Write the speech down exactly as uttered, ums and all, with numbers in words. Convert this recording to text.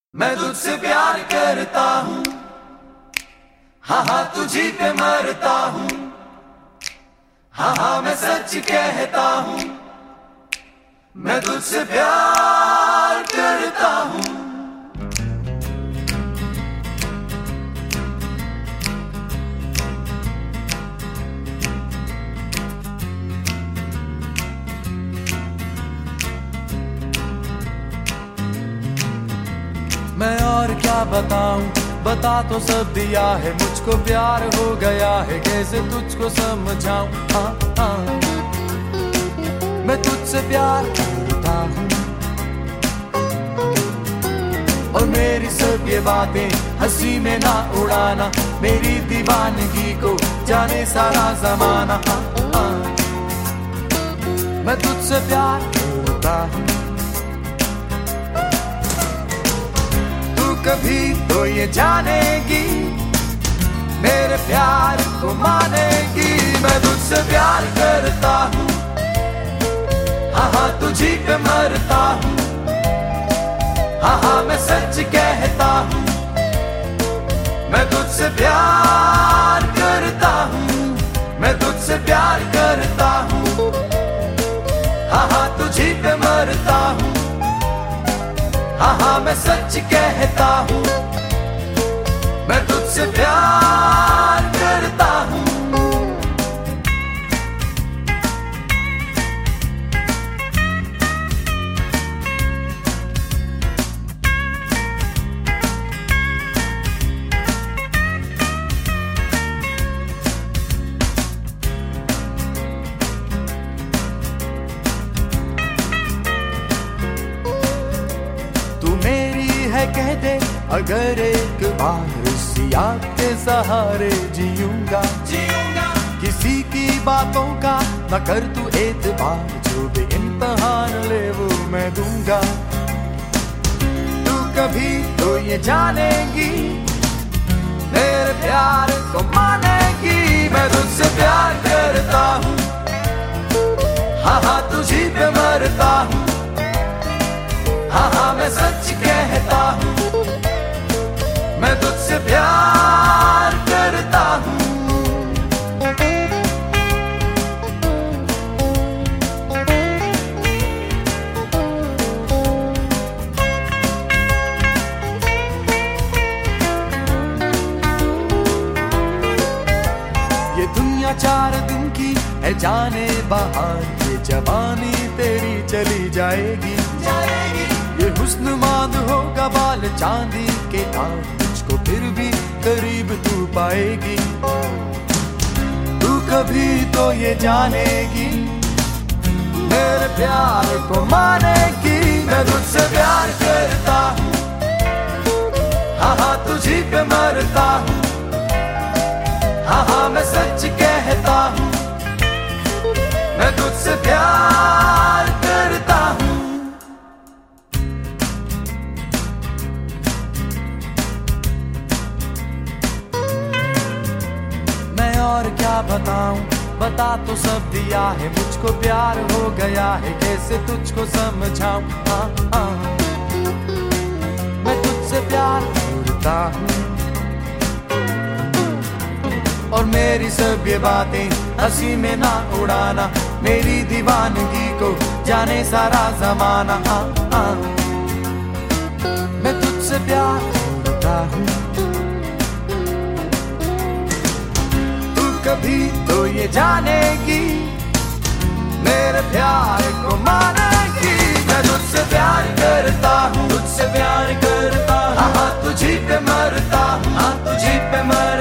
मैं तुझसे प्यार करता हूँ, हाँ हाँ तुझी पे मरता हूँ, हाँ हाँ मैं सच कहता हूँ, मैं तुझसे प्यार करता हूँ। मैं और क्या बताऊं, बता तो सब दिया है, मुझको प्यार हो गया है, कैसे तुझको समझाऊं। हाँ हाँ मैं तुझसे प्यार करता हूँ, और मेरी सब ये बातें हंसी में ना उड़ाना, मेरी दीवानगी को जाने सारा जमाना। हाँ हाँ मैं तुझसे प्यार करता हूँ, कभी तो ये जानेगी, मेरे प्यार को मानेगी। मैं तुझसे प्यार करता हूँ, हाँ हाँ तुझी पे मरता हूँ, हाँ हाँ मैं सच कहता हूँ, मैं तुझसे प्यार करता हूँ, मैं तुझसे प्यार करता हूँ, हाँ हाँ तुझी पे मरता हूँ, हाँ हाँ मैं सच कहता हूँ, मैं तुझसे प्यार करता हूँ। कह दे अगर एक बार इस याद के सहारे जीऊंगा, जीऊंगा किसी की बातों का न कर तू एतबार, जो भी इम्तिहान ले वो मैं दूंगा। तू कभी तो ये जानेगी, मेरे प्यार को मानेगी। मैं तुझसे प्यार करता हूँ, हाँ हाँ तुझी पे मरता हूँ, हाँ हाँ मैं सच कहता हूँ, मैं तुझसे प्यार करता हूँ। ये दुनिया चार दिन की है जाने बहार, ये जवानी तेरी चली जाएगी, जाएगी। ये हुस्न मांद होगा बाल चांदी के तार, तुझको फिर भी करीब तू पाएगी। तू कभी तो ये जानेगी, मेरे प्यार को मानेगी। मैं तुझसे प्यार करता हूँ, हाँ हाँ तुझी पे मरता हूँ, हाँ हाँ मैं सच कहता हूँ, मैं तुझसे प्यार करता हूँ। और क्या बताऊं, बता तो सब दिया है, मुझको प्यार हो गया है, कैसे तुझको समझाऊं। हाँ हाँ मैं तुझसे प्यार करता हूँ, और मेरी सब ये बातें हंसी में ना उड़ाना, मेरी दीवानगी को जाने सारा जमाना। हाँ हाँ मैं तुझसे प्यार करता हूँ, कभी तो ये जानेगी, मेरे प्यार को मानेगी। मैं तुझसे प्यार करता हूँ, तुझसे प्यार करता हूँ, हाँ तुझी पे मरता हूँ, हाँ तुझी पे मर